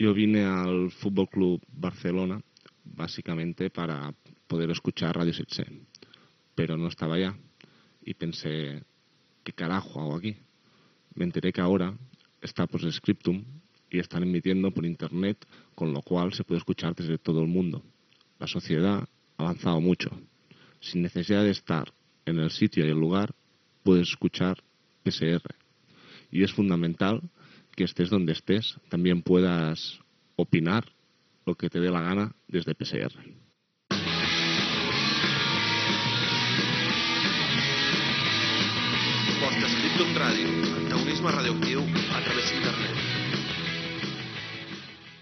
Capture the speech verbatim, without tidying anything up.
Yo vine al Fútbol Club Barcelona básicamente para poder escuchar Radio Sitges, pero no estaba allá y pensé, ¿qué carajo hago aquí? Me enteré que ahora está Postscriptum y están emitiendo por internet, con lo cual se puede escuchar desde todo el mundo. La sociedad ha avanzado mucho. Sin necesidad de estar en el sitio y el lugar, puedes escuchar P S R. Y es fundamental que estés donde estés, también puedas opinar lo que te dé la gana desde P S R. Postscriptum Ràdio, antagonisme radioactiu a través d'internet.